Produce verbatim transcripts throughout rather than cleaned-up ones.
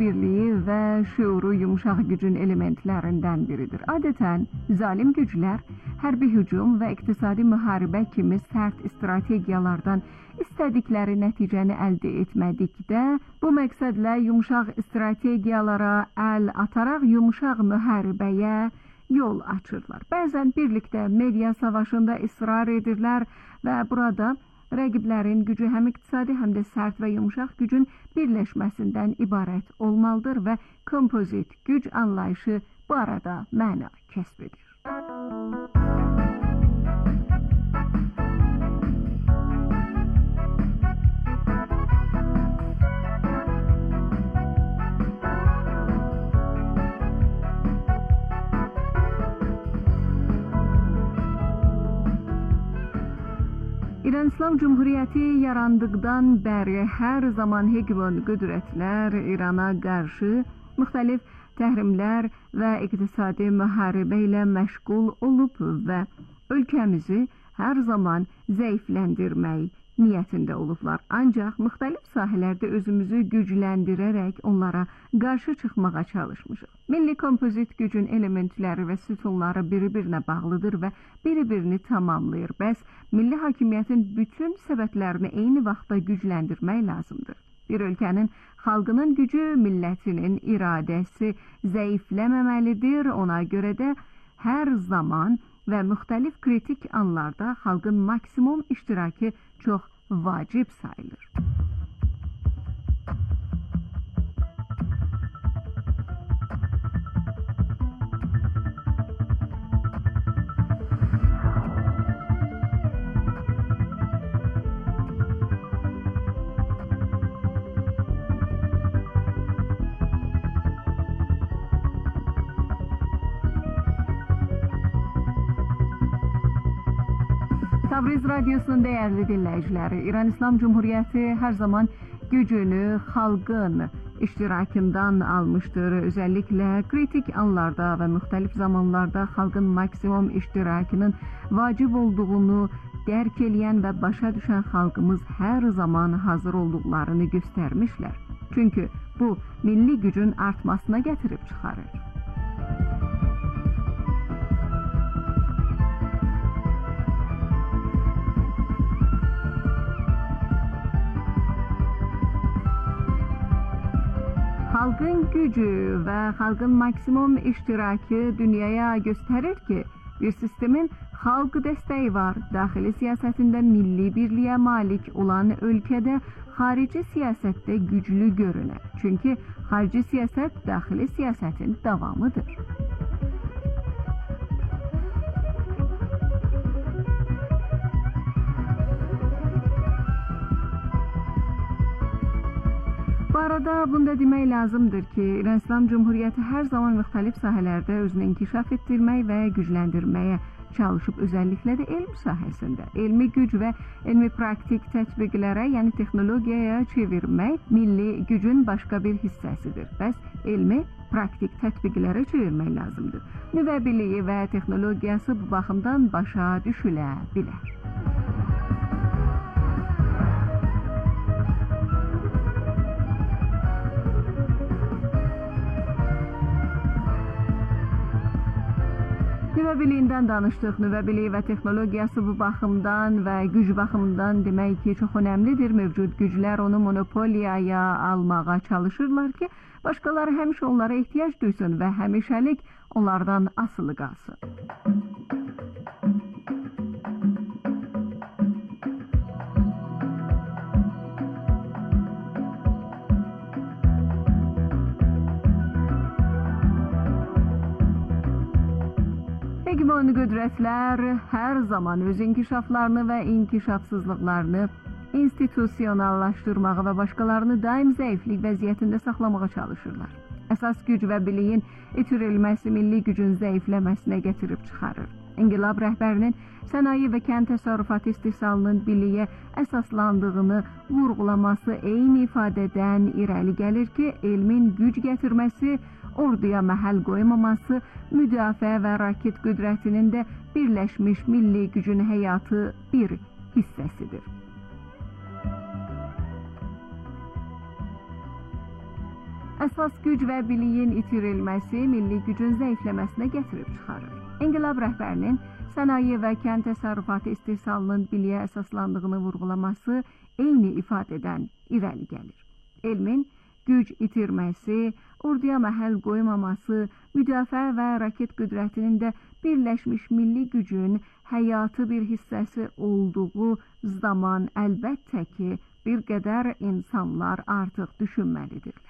birliği ve şuuru yumuşak gücün elementlerinden biridir. Adeten zalim gücler hərbi hücum ve iktisadi müharibə kimi sert strategiyalardan istədikləri nəticəni əldə etmədikdə, bu məqsədlə yumuşaq strategiyalara əl ataraq yumuşaq müharibəyə yol açırlar. Bəzən birlikdə media savaşında israr edirlər və burada rəqiblərin gücü həm iqtisadi, həm də sərt və yumuşaq gücün birləşməsindən ibarət olmalıdır və kompozit güc anlayışı bu arada məna kəsb edir. İran İslam Cumhuriyeti yarandıqdan bəri hər zaman hegemon qüdrətlər İrana qarşı müxtəlif təhrimlər və iqtisadi müharibə ilə məşğul olub və ölkəmizi hər zaman zəifləndirmək niyyətində olublar. Ancaq müxtəlif sahələrdə özümüzü gücləndirərək onlara qarşı çıxmağa çalışmışıq. Milli kompozit gücün elementləri və sütunları biri-birinə bağlıdır və biri-birini tamamlayır. Bəs milli hakimiyyətin bütün səbətlərini eyni vaxtda gücləndirmək lazımdır. Bir ölkənin xalqının gücü, millətinin iradəsi zəifləməməlidir. Ona görə də hər zaman və müxtəlif kritik anlarda xalqın maksimum iştirakı çox vacib sayılır. Tabriz Radyosu'nun değerli dinleyicileri, İran İslam Cumhuriyeti her zaman gücünü xalqın iştirakından almıştır. Özellikle kritik anlarda ve muhtelif zamanlarda xalqın maksimum iştirakının vacib olduğunu dərk eləyən və başa düşən xalqımız her zaman hazır olduklarını göstermişler. Çünkü bu milli gücün artmasına getirip çıkarır. Xalqın gücü və xalqın maksimum iştirakı dünyaya göstərir ki, bir sistemin xalq dəstəyi var. Daxili siyasətində milli birliyə malik olan ölkədə xarici siyasətdə güclü görünər. Çünki xarici siyasət daxili siyasətin davamıdır. Bu arada bunda demək lazımdır ki, İran İslam Cumhuriyeti hər zaman müxtəlif sahələrdə özünü inkişaf etdirmək və gücləndirməyə çalışıb, özəlliklə də elm sahəsində. Elmi güc və elmi praktik tətbiqlərə, yəni texnologiyaya çevirmək milli gücün başqa bir hissəsidir. Bəs elmi praktik tətbiqlərə çevirmək lazımdır. Nüvə biliyi və texnologiyası bu baxımdan başa düşülə bilər. Nüvə biliyindən danışdıq. Nüvə biliyi və texnologiyası bu baxımdan və güc baxımından demək ki, çox önəmlidir. Mövcud güclər onu monopoliyaya almağa çalışırlar ki, başqaları həmişə onlara ehtiyac duysun və həmişəlik onlardan asılı qalsın. Hegemon qüdrətlər hər zaman öz inkişaflarını və inkişafsızlıqlarını institusionallaşdırmağı və başqalarını daim zəiflik vəziyyətində saxlamağa çalışırlar. Əsas güc və biliyin itirilməsi milli gücün zəifləməsinə gətirib çıxarır. İnqilab rəhbərinin sənaye və kənd təsərrüfatı istehsalının biliyə əsaslandığını vurğulaması eyni ifadədən irəli gəlir ki, elmin güc gətirməsi, orduya məhəl qoymaması, müdafiə və raket qüdrətinin də birləşmiş milli gücün həyatı bir hissəsidir. Əsas güc və biliyin itirilməsi milli gücün zəifləməsinə gətirib çıxarır. İnqilab rəhbərinin sənaye və kənd təsərrüfatı istehsalının biliyə əsaslandığını vurğulaması eyni ifadədən irəli gəlir. Elmin güc itirməsi, orduya məhəl qoymaması, müdafiə və raket qüdrətinin də birləşmiş milli gücün həyatı bir hissəsi olduğu zaman əlbəttə ki, bir qədər insanlar artıq düşünməlidirlər.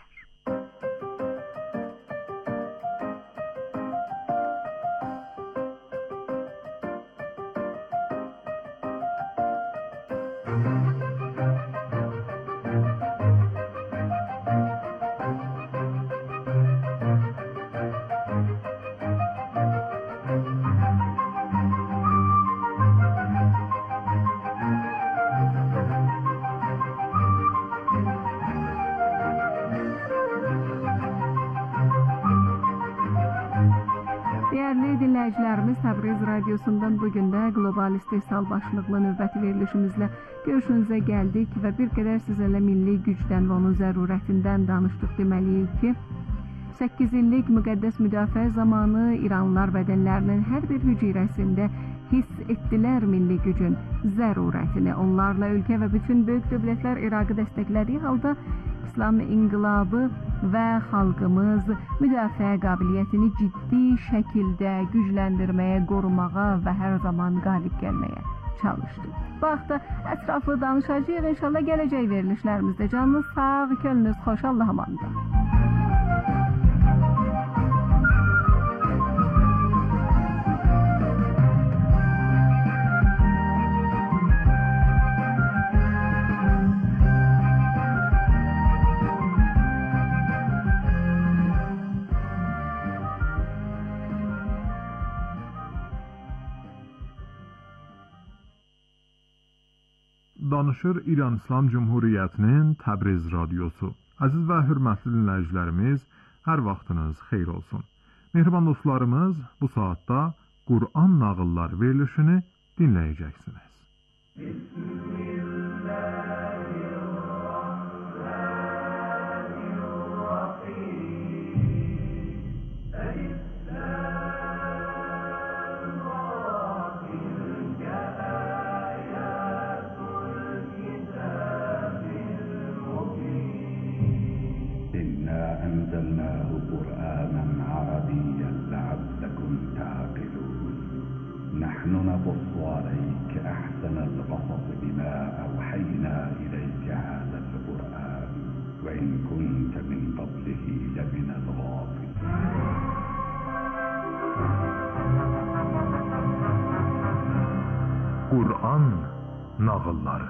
Dinləyicilərimiz, Təbriz Radiosundan bugün də qlobal istehsal başlıqlı növbəti verilişimizlə görüşünüzə gəldik və bir qədər sizlərlə milli gücdən və onun zərurətindən danışdıq. Deməliyik ki, səkkiz illik müqəddəs müdafiə zamanı İranlılar bədənlərinin hər bir hüceyrəsində hiss etdilər milli gücün zərurətini. Onlarla ölkə və bütün böyük dövlətlər İraqı dəstəklədiyi halda İslam inqilabı və xalqımız müdafiə qabiliyyətini ciddi şəkildə gücləndirməyə, qorumağa və hər zaman qalib gəlməyə çalışdı. Bu haqda ətraflı danışacağıq. İnşallah gələcək verilişlərimizdə. Canınız sağ, könlünüz xoş, Allah amanında. Danışır İran İslam Cumhuriyyətinin Təbriz Radiosu. Əziz və hörmətli dinləyicilərimiz, hər vaxtınız xeyir olsun. Mehriban dostlarımız, bu saatda Qur'an nağıllar verilişini dinləyəcəksiniz. أنزلناه قرآنا عربيا لعلكم تعقلون نحن نقص عليك أحسن القصص بما أوحينا إليك هذا القرآن وإن كنت من قبله لمن الغافلين. Qur'an nağılları.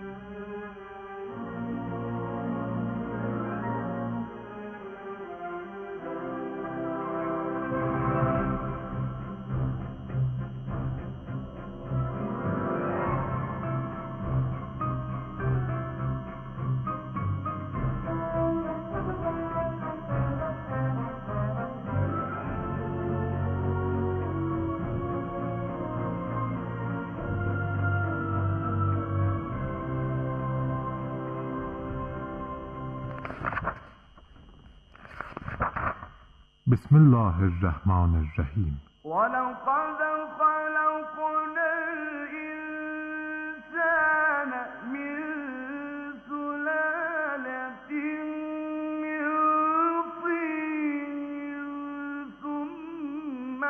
بسم الله الرحمن الرحیم. ولقد خلقنا الإنسان من سلالة من طين ثم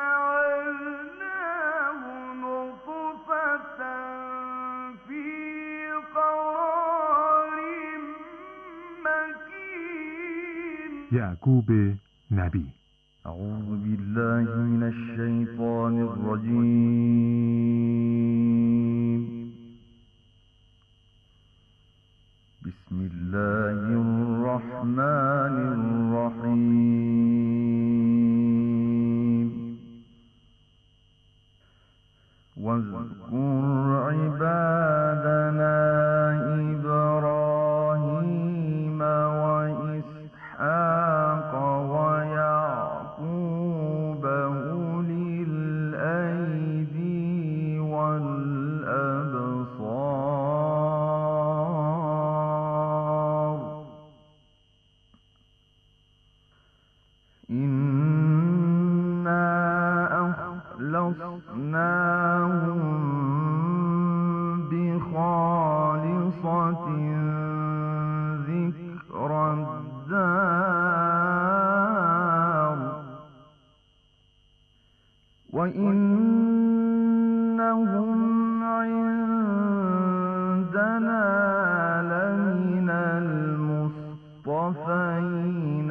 جعلناه نطفة في قرار مكين. یعقوب نبی. أعوذ بالله من الشيطان الرجيم. بسم الله الرحمن الرحيم. واذكر عبادنا إبراهيم وإسحاق ويعقوب أولي الأيدي إنا أخلصناهم بخالصة ذكر الدار وإنهم عندنا لمن المصطفين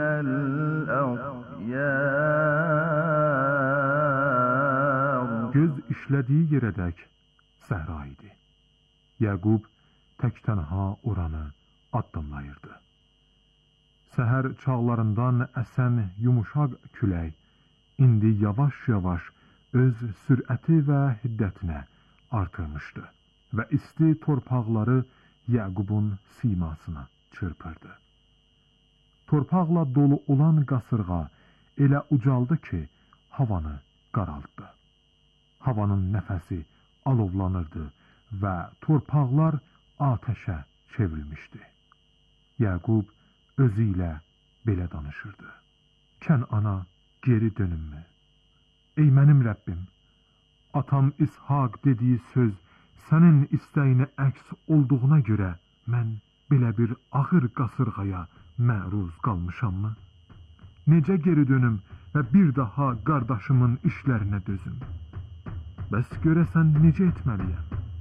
الأخيار. Göz işlədiyi yerədək səhra idi. Yaqub tək-tənha oranı addımlayırdı. Səhər çağlarından əsən yumuşaq külək indi yavaş-yavaş öz sürəti və hiddətinə artırmışdı və isti torpaqları Yaqubun simasına çırpırdı. Torpaqla dolu olan qasırğa elə ucaldı ki, havanı qaraltdı. Havanın nəfəsi alovlanırdı və torpaqlar atəşə çevrilmişdi. Yaqub özü ilə belə danışırdı. Kənana geri dönünmü? Ey mənim Rəbbim, atam İshaq dediyi söz sənin istəyinə əks olduğuna görə mən belə bir ağır qasırğaya məruz qalmışammı? Necə geri dönüm və bir daha qardaşımın işlərinə dözüm? Bəs görəsən necə etməliyəm?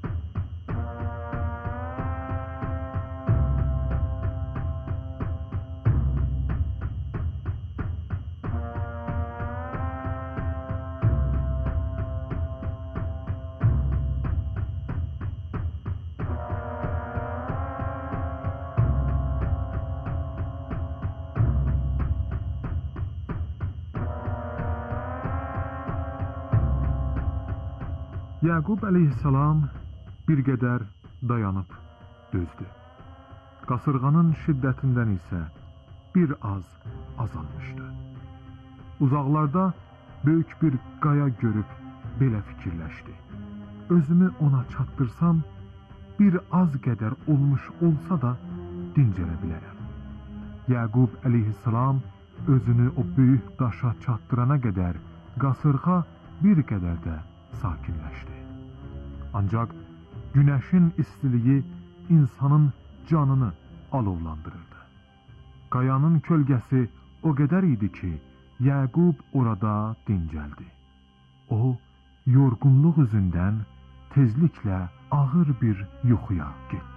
Yaqub əleyhissalam bir qədər dayanıb dözdü. Qasırğanın şiddətindən isə bir az azalmışdı. Uzaqlarda böyük bir qaya görüb belə fikirləşdi. Özümü ona çatdırsam, bir az qədər olmuş olsa da dincələ bilərəm. Yaqub əleyhissalam özünü o böyük daşa çatdırana qədər qasırğa bir qədər də sakinləşdi. Ancaq günəşin istiliyi insanın canını alovlandırırdı. Qayanın kölgəsi o qədər idi ki, Yaqub orada dincəldi. O, yorğunluq üzündən tezliklə ağır bir yuxuya getdi.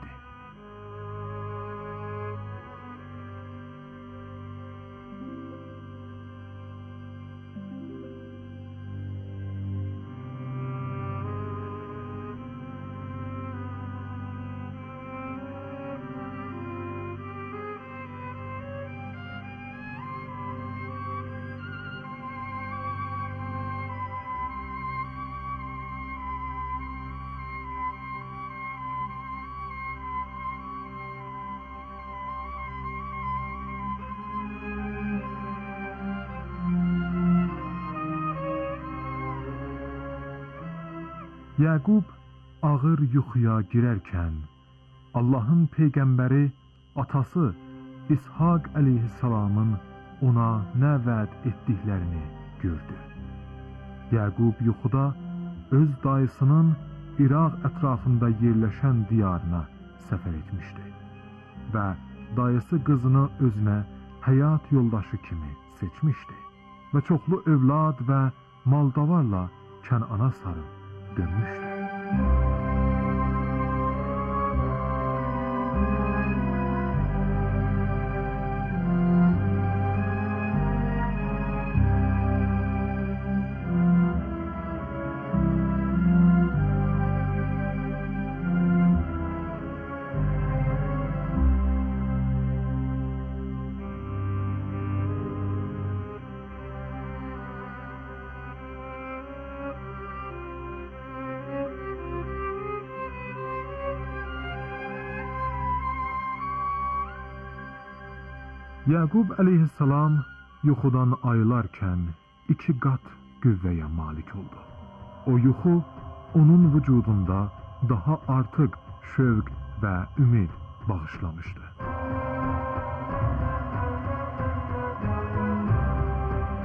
Yaqub ağır yuxuya girərkən Allahın peyğəmbəri atası İshaq əleyhissalamın ona nə vəd etdiklərini gördü. Yaqub yuxuda öz dayısının İraq ətrafında yerləşən diyarına səfər etmişdi və dayısı qızını özünə həyat yoldaşı kimi seçmişdi və çoxlu övlad və maldavarla Kənana sarı dönmüşdü. Yaqub əleyhissalam yuxudan ayılarkən iki qat qüvvəyə malik oldu. O yuxu onun vücudunda daha artıq şövq və ümid bağışlamışdı.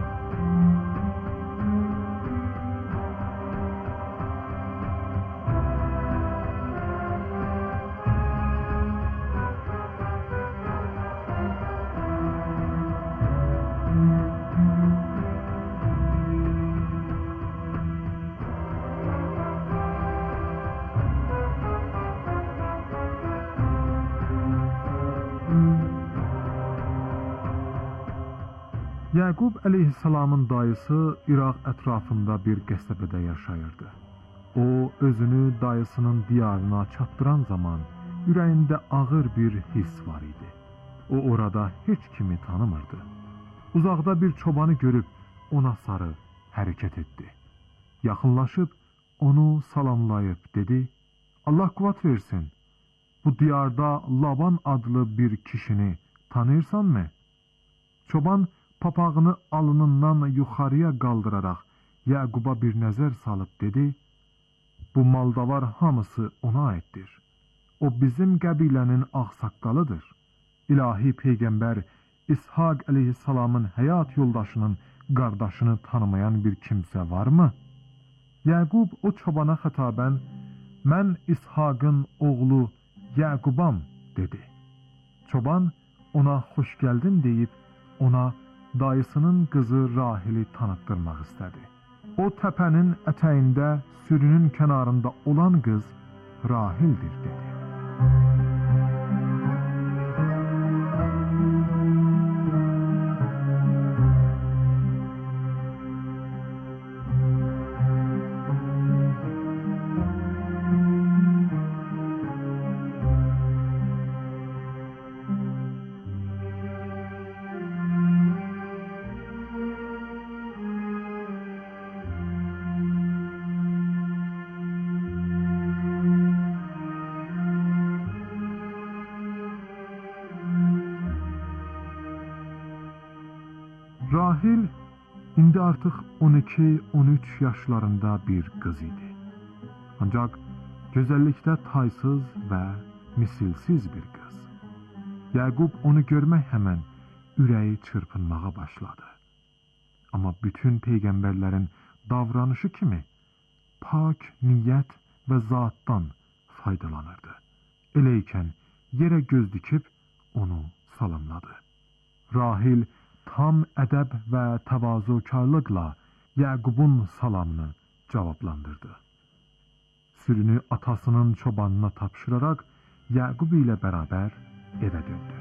Yaqub əleyhissalamın dayısı İraq ətrafında bir qəsəbədə yaşayırdı. O, özünü dayısının diyarına çatdıran zaman ürəyində ağır bir hiss var idi. O, orada heç kimi tanımırdı. Uzaqda bir çobanı görüb ona sarı hərəkət etdi. Yaxınlaşıb onu salamlayıb dedi: Allah qüvvət versin, bu diyarda Laban adlı bir kişini tanıyırsanmı? Çoban papağını alnından yuxarıya qaldıraraq Yaquba bir nəzər salıb dedi: bu maldavar hamısı ona aiddir. O bizim qəbilənin ağsaqqalıdır. İlahi Peyğəmbər İshaq əleyhissalamın həyat yoldaşının qardaşını tanımayan bir kimsə varmı? Yaqub o çobana xətabən: mən İshaqın oğlu Yaqubam dedi. Çoban ona xoş gəldin deyib ona dayısının qızı Rahili tanıtdırmaq istədi. O təpənin ətəyində sürünün kənarında olan qız Rahildir dedi. Rahil indi artıq on iki on üç yaşlarında bir qız idi. Ancaq gözəllikdə taysız və misilsiz bir qız. Yaqub onu görmək həmən ürəyi çırpınmağa başladı. Amma bütün peyğəmbərlərin davranışı kimi pak niyyət və zatdan faydalanırdı. Elə ikən yerə göz dikib onu salamladı. Rahil tam ədəb və təvazukarlıqla Yaqubun salamını cavablandırdı. Sürünü atasının çobanına tapşıraraq Yaqub ilə bərabər evə döndü.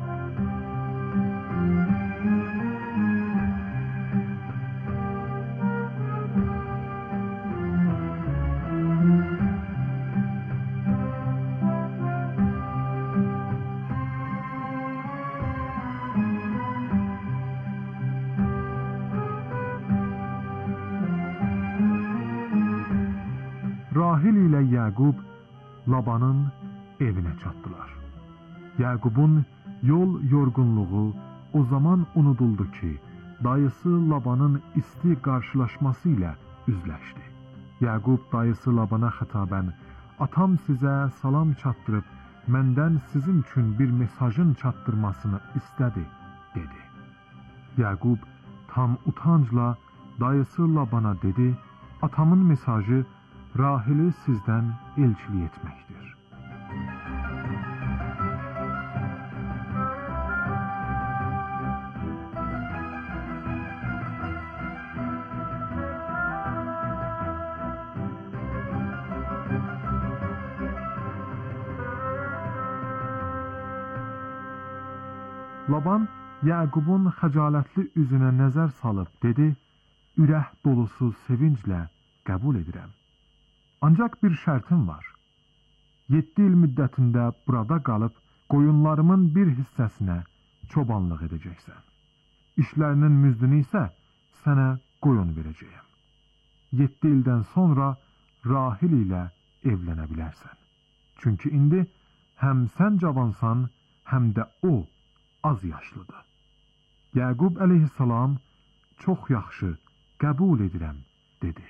Rahil ilə Yaqub Labanın evinə çatdılar. Yaqubun yol yorğunluğu o zaman unuduldu ki, dayısı Labanın isti qarşılaşması ilə üzləşdi. Yaqub dayısı Labana xətabən: atam sizə salam çatdırıb, məndən sizin üçün bir mesajın çatdırmasını istədi, dedi. Yaqub tam utancla dayısı Labana dedi: atamın mesajı Rahili sizdən elçilik etməkdir. Laban Yaqubun xəcalətli üzünə nəzər salıb dedi: ürək dolusu sevinclə qəbul edirəm. Ancaq bir şərtim var. Yeddi il müddətində burada qalıb, qoyunlarımın bir hissəsinə çobanlıq edəcəksən. İşlərinin müzdünü isə sənə qoyun verəcəyəm. Yeddi ildən sonra Rahil ilə evlənə bilərsən. Çünki indi həm sən cavansan, həm də o az yaşlıdır. Yaqub əleyhissalam çox yaxşı, qəbul edirəm, dedi.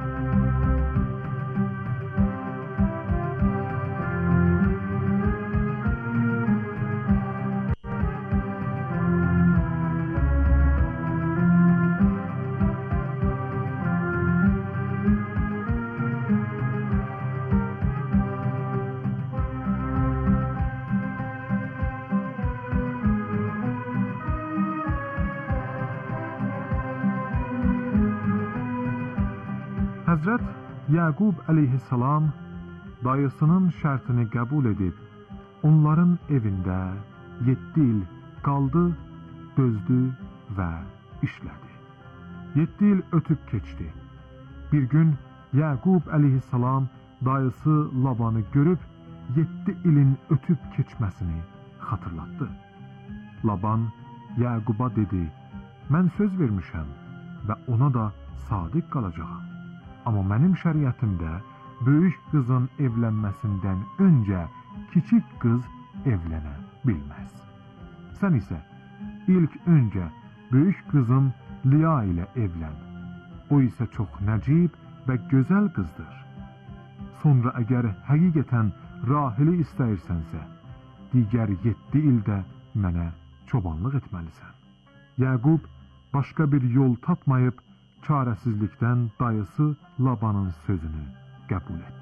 Həzrət Yaqub əleyhissalam dayısının şərtini qəbul edib, onların evində yeddi il qaldı, dözdü və işlədi. Yeddi il ötüb keçdi. Bir gün Yaqub əleyhissalam dayısı Labanı görüb yeddi ilin ötüb keçməsini xatırlatdı. Laban Yaquba dedi: "Mən söz vermişəm və ona da sadiq qalacağam. Amma mənim şəriətimdə böyük qızın evlənməsindən öncə kiçik qız evlənə bilməz. Sən isə ilk öncə böyük qızım Liya ilə evlən. O isə çox nəcib və gözəl qızdır. Sonra əgər həqiqətən Rahili istəyirsənsə, digər yeddi ildə mənə çobanlıq etməlisən." Yaqub başqa bir yol tapmayıb, çarəsizlikdən dayısı Labanın sözünü qəbul etdi.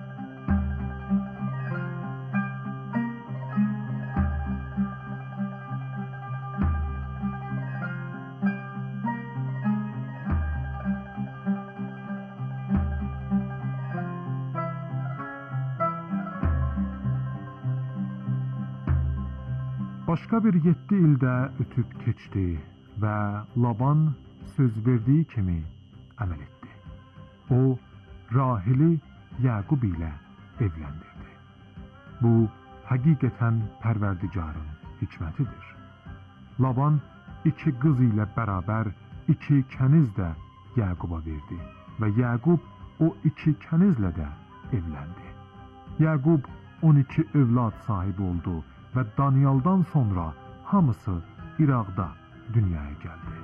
Başqa bir yeddi ildə ötüb keçdi və Laban söz verdiyi kimi əməl etdi. O, Rahili Yaqub ilə evləndirdi. Bu, həqiqətən Pərverdigarın hikmətidir. Laban iki qız ilə bərabər iki kəniz də Yaquba verdi və Yaqub o iki kənizlə də evləndi. Yaqub on iki övlad sahibi oldu və Daniyaldan sonra hamısı İraqda dünyaya gəldi.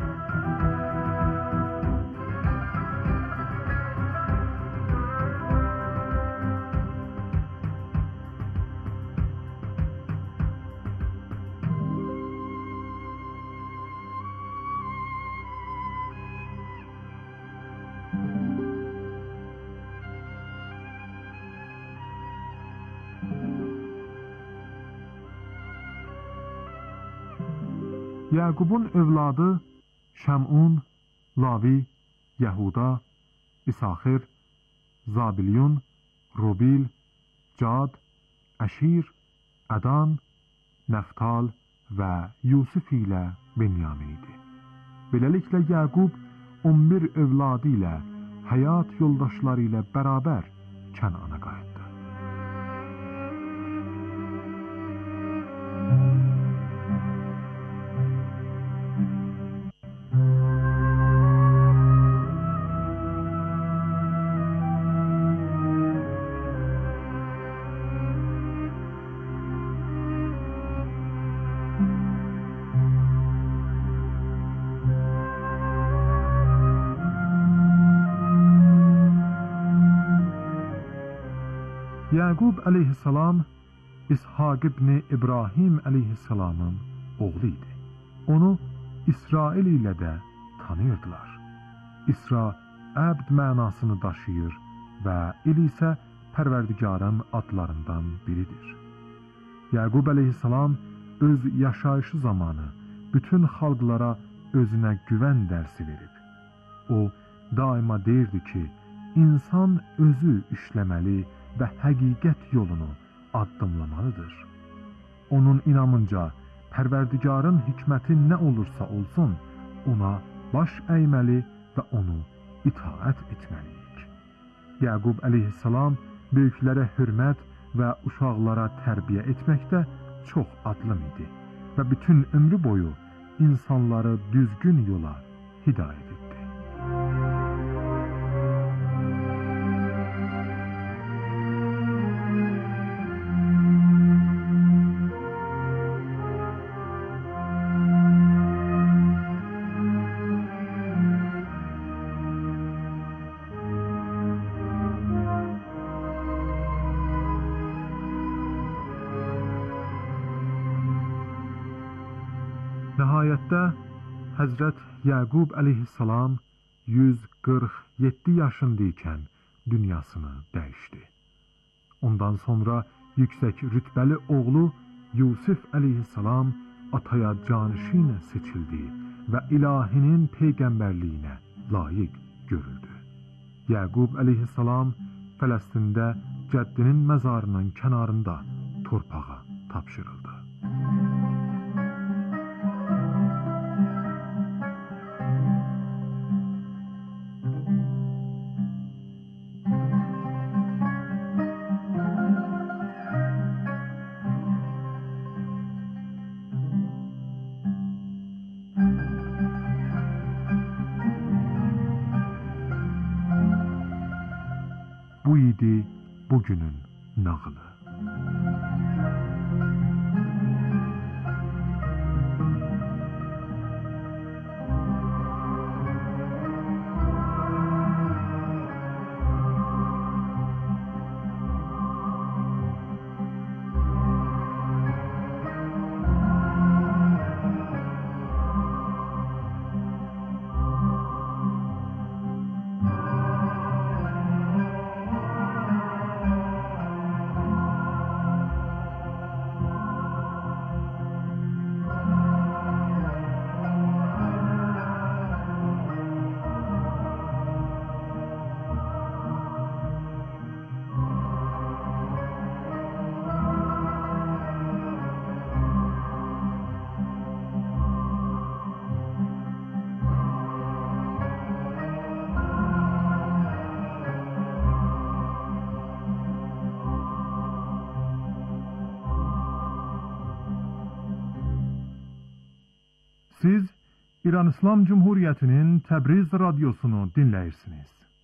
Yaqubun övladı Şəmun, Lavi, Yəhuda, İsaxir, Zabilyun, Rubil, Cad, Əşir, Ədan, Nəftal və Yusuf ilə Benyamin idi. Beləliklə Yaqub on bir övladı ilə həyat yoldaşları ilə bərabər Kənana qayıtdı. Yaqub əleyhissalam İshaq ibn İbrahim əleyhissalamın oğlu idi. Onu İsrail ilə də tanıyırdılar. İsra əbd mənasını daşıyır və il isə Pərverdigarın adlarından biridir. Yaqub əleyhissalam öz yaşayışı zamanı bütün xalqlara özünə güvən dərsi verib. O daima deyirdi ki, insan özü işləməli və həqiqət yolunu addımlamalıdır. Onun inamınca Pərverdigarın hikməti nə olursa olsun, ona baş əyməli və onu itaət etməliyik. Yaqub əleyhissalam böyüklərə hörmət və uşaqlara tərbiyə etməkdə çox adlım idi və bütün ömrü boyu insanları düzgün yola hidayət etdi. Nəhayətdə Həzrət Yaqub əleyhissalam yüz qırx yeddi yaşındaykən dünyasını dəyişdi. Ondan sonra yüksək rütbəli oğlu Yusuf əleyhissalam ataya canişin seçildi və ilahinin peyğəmbərliyinə layiq görüldü. Yaqub əleyhissalam Fələstində cəddinin məzarının kənarında torpağa tapşırıldı. bu idi bugünün nağılı. Siz İran İslam Cumhuriyeti'nin Təbriz radyosunu dinləyirsiniz.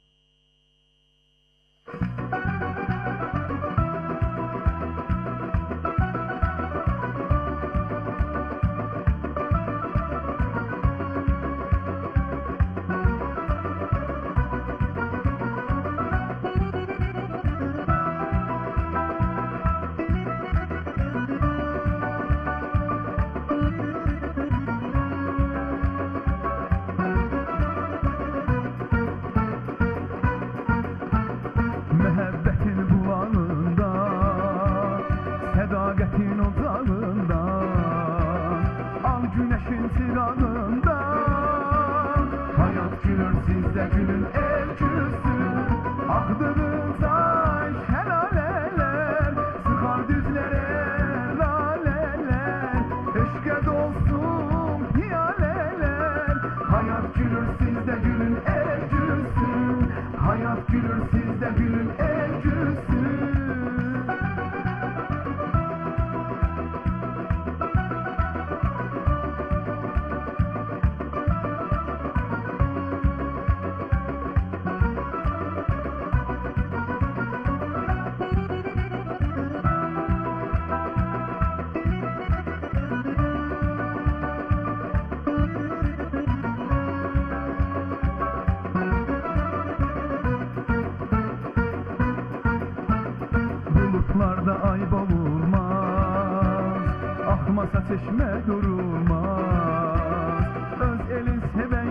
Çeşme durulmaz, öz elin seven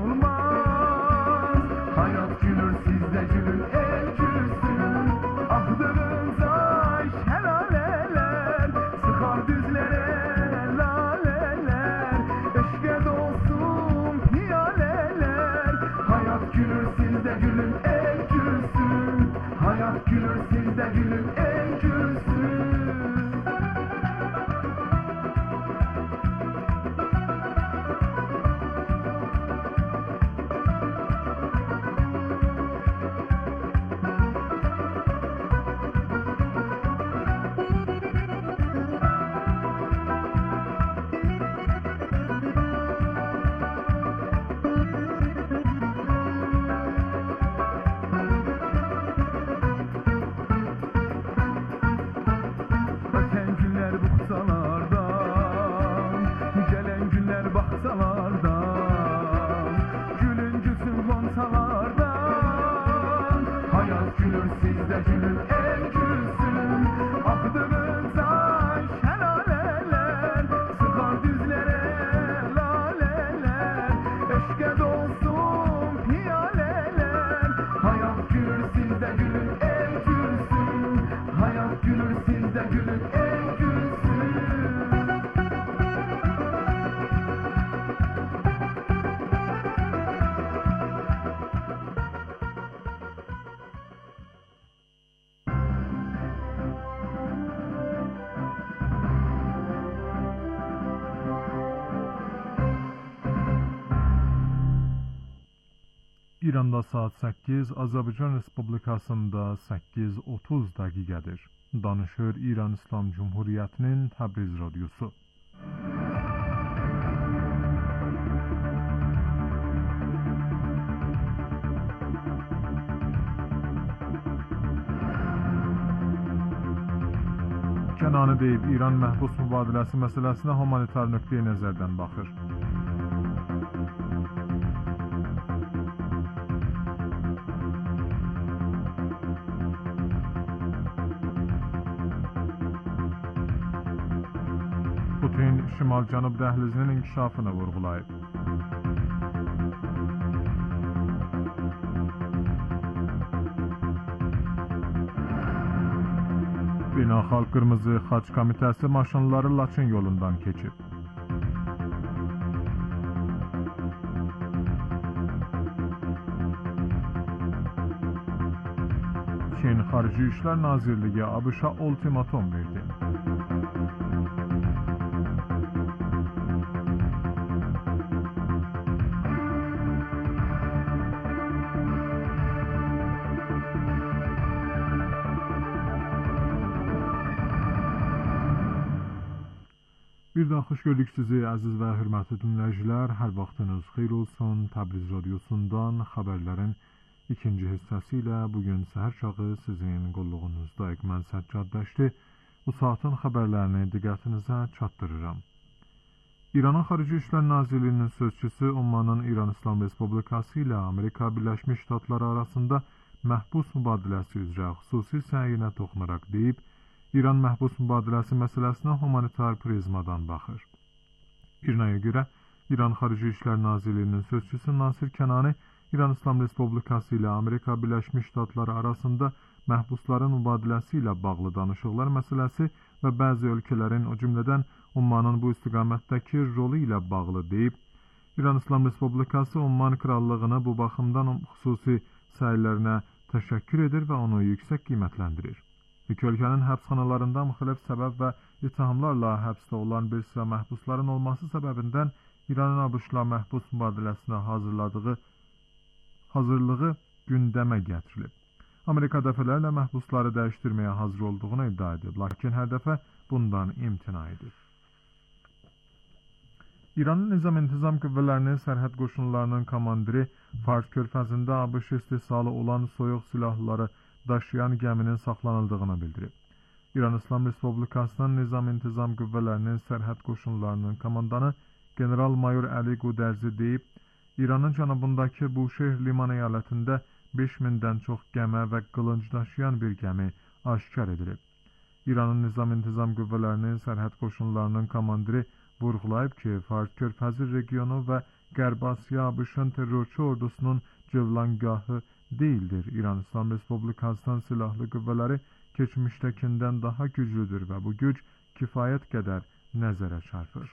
yorulmaz. Hayat gülür sizde gülün el gülsün. Ahdığınıza şelaleler, sıkar düzlere laleler. Eşke dolsun piyaleler. Hayat gülür sizde gülün el gülsün. Hayat gülür sizde gülün el gülsün. İranda saat səkkiz, Azərbaycan Respublikasında səkkiz otuz dəqiqədir. Danışır İran İslam Cumhuriyetinin Təbriz radyosu. Kənani deyib, İran məhbus mübadiləsi məsələsinə humanitar nöqteyi nəzərdən baxır. Putin Şimal-Cənub dəhlizinin inkişafını vurğulayıb. Beynəlxalq Qırmızı Xaç Komitəsi maşınları Laçın yolundan keçib. Çin Xarici İşlər Nazirliyi ABŞ-a ultimatum verdi. Bir daha xoş gördük sizi əziz və hörmətli dinləyicilər. Hər vaxtınız xeyir olsun. Təbriz radiosundan xəbərlərin ikinci hissəsi ilə bugün səhər çağı sizin qulluğunuzda Mən Səccad Dəşti bu saatin xəbərlərini diqqətinizə çatdırıram. İranın Xarici İşlər Nazirliyinin sözçüsü Ummanın İran İslam Respublikası ilə Amerika Birləşmiş Ştatları arasında məhbus mübadiləsi üzrə xüsusi səyinə toxunaraq deyib, İran məhbus mübadiləsi məsələsinə humanitar prizmadan baxır. İrnaya görə, İran Xarici İşlər Nazirliyinin sözçüsü Nasir Kənani, İran İslam Respublikası ilə Amerika Birləşmiş Ştatları arasında məhbusların mübadiləsi ilə bağlı danışıqlar məsələsi və bəzi ölkələrin, o cümlədən Ummanın bu istiqamətdəki rolu ilə bağlı deyib, İran İslam Respublikası Umman Krallığını bu baxımdan xüsusi səylərinə təşəkkür edir və onu yüksək qiymətləndirir. İki ölkənin həbsxanalarında müxtəlif səbəb və ittihamlarla həbsdə olan bir sıra məhbusların olması səbəbindən İranın ABŞ-la məhbus mübadiləsinə hazırladığı hazırlığı gündəmə gətirilib. Amerika dəfələrlə məhbusları dəyişdirməyə hazır olduğunu iddia edib, lakin hər dəfə bundan imtina edir. İranın Nizam-İntizam Qüvvələrinin sərhəd qoşunlarının komandiri Fars körfəzində ABŞ istehsalı olan soyuq silahları daşıyan gəminin saxlanıldığını bildirib. İran İslam Respublikasının Nizam-İntizam Qüvvələrinin sərhəd qoşunlarının komandanı General-Mayor Əli Qudərzi deyib, İranın cənubundakı Buşehr liman əyalətində beş mindən çox gəmə və qılınc daşıyan bir gəmi aşkar edilib. İranın Nizam-İntizam Qüvvələrinin sərhəd qoşunlarının komandiri vurğulayıb ki, Fars körfəzi regionu və Qərb Asiya ABŞ-ın terrorçu ordusunun cövlangahı deyildir. İran İslam Respublikasının silahlı qüvvələri keçmişdəkindən daha güclüdür və bu güc kifayət qədər nəzərə çarpır.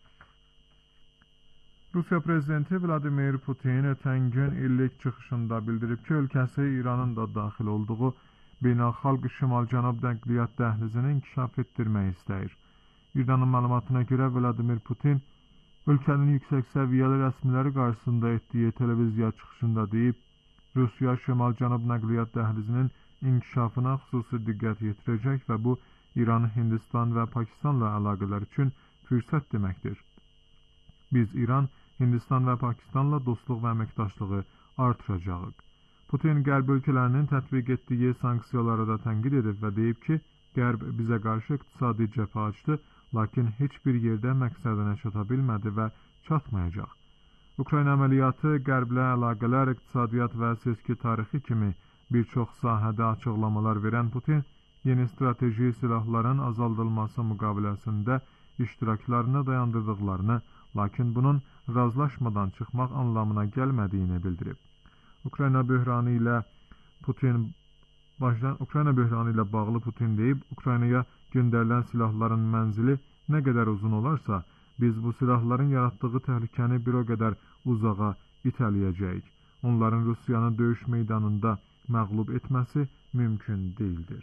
Rusiya Prezidenti Vladimir Putin ötən gün illik çıxışında bildirib ki, ölkəsi İranın da daxil olduğu beynəlxalq Şimal-Cənub nəqliyyat dəhlizini inkişaf etdirmək istəyir. İranın məlumatına görə Vladimir Putin ölkənin yüksək səviyyəli rəsmiləri qarşısında etdiyi televiziya çıxışında deyib, Rusiya Şimal-Cənub nəqliyyat dəhlizinin inkişafına xüsusi diqqət yetirəcək və bu, İran, Hindistan və Pakistanla əlaqələr üçün fürsət deməkdir. Biz İran, Hindistan və Pakistanla dostluq və əməkdaşlığı artıracağıq. Putin Qərb ölkələrinin tətbiq etdiyi sanksiyaları da tənqid edib və deyib ki, Qərb bizə qarşı iqtisadi cəbhə açdı, lakin heç bir yerdə məqsədinə çata bilmədi və çatmayacaq. Ukrayna əməliyyatı, Qərblə əlaqələr, iqtisadiyyat və seçki tarixi kimi bir çox sahədə açıqlamalar verən Putin, yeni strateji silahların azaldılması müqaviləsində iştiraklarını dayandırdıqlarını, lakin bunun razılaşmadan çıxmaq anlamına gəlmədiyini bildirib. Ukrayna böhranı ilə Putin başdan Ukrayna böhranı ilə bağlı Putin deyib, Ukraynaya göndərilən silahların mənzili nə qədər uzun olarsa, biz bu silahların yaratdığı təhlükəni bir o qədər uzağa itələyəcəyik. Onların Rusiyanı döyüş meydanında məğlub etməsi mümkün deyildir.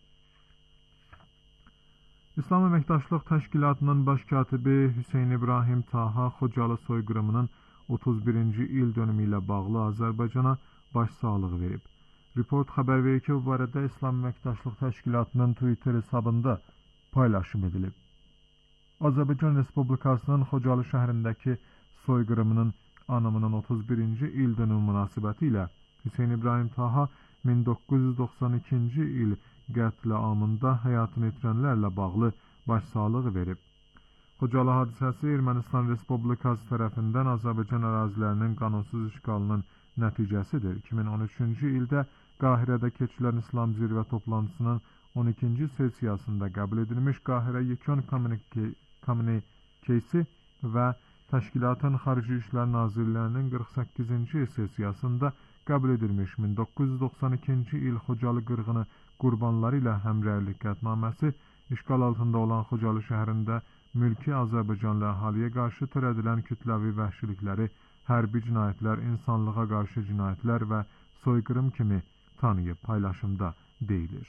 İslam Əməkdaşlıq Təşkilatının baş katibi Hüseyn İbrahim Taha Xocalı soyqırımının otuz birinci il dönümü ilə bağlı Azərbaycana başsağlığı verib. Report xəbər verir ki, bu barədə İslam Əməkdaşlıq Təşkilatının Twitter hesabında paylaşım edilib. Azərbaycan Respublikasının Xocalı şəhərindəki soyqırımının anımının otuz birinci il dönümü münasibəti ilə Hüseyn İbrahim Taha min doqquz yüz doxsan ikinci il qətliamında həyatını itirənlərlə bağlı başsağlığı verib. Xocalı hadisəsi Ermənistan Respublikası tərəfindən Azərbaycan ərazilərinin qanunsuz işğalının nəticəsidir. iki min on üçüncü ildə Qahirədə keçirilən İslam Zirvə toplantısının on ikinci sessiyasında qəbul edilmiş Qahirə Yekun Kommunikesi və Təşkilatın Xarici İşlər Nazirlərinin qırx səkkizinci sessiyasında qəbul edilmiş min doqquz yüz doxsan ikinci il Xocalı qırğını qurbanları ilə həmrəylik qətnaməsi işğal altında olan Xocalı şəhərində mülki Azərbaycanlı əhaliyə qarşı törədilən kütləvi vəhşilikləri, hərbi cinayətlər, insanlığa qarşı cinayətlər və soyqırım kimi tanıyıb paylaşımda deyilir.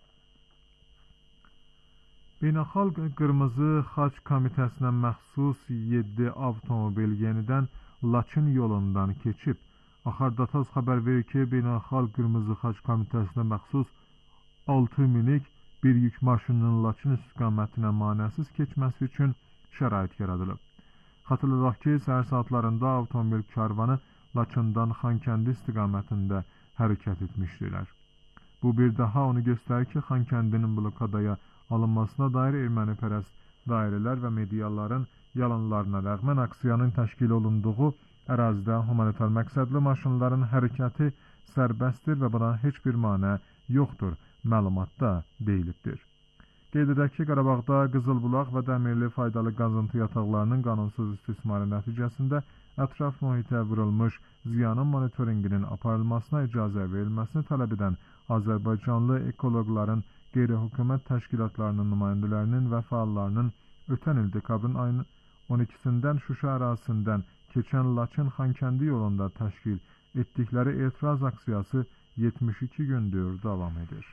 Beynəlxalq Qırmızı Xaç Komitəsinə məxsus yeddi avtomobil yenidən Laçın yolundan keçib. Axardataz xəbər verir ki, Beynəlxalq Qırmızı Xaç Komitəsinə məxsus altı minik bir yük maşınının Laçın istiqamətinə manəsiz keçməsi üçün şərait yaradılıb. Xatırladaq ki, səhər saatlarında avtomobil karvanı Laçından Xankəndi istiqamətində hərəkət etmişdilər. Bu bir daha onu göstərir ki, Xankəndinin blokadaya alınmasına dair ermənipərəst dairələr və mediaların yalanlarına rəğmən aksiyanın təşkil olunduğu ərazidə humanitar məqsədli maşınların hərəkəti sərbəstdir və buna heç bir manə yoxdur, məlumatda deyilibdir. Qeyd edək ki, Qarabağda Qızılbulaq və Dəmirli faydalı qazıntı yataqlarının qanunsuz istismarı nəticəsində ətraf mühitə vurulmuş ziyanın monitorinqinin aparılmasına icazə verilməsini tələb edən Azərbaycanlı ekoloqların, qeyri-hökumət təşkilatlarının nümayəndələrinin və fəallarının ötən il dekabrın ayının on ikisindən Şuşa ərazisindən keçən Laçın-Xankəndi yolunda təşkil etdikləri etiraz aksiyası yetmiş iki gündür davam edir.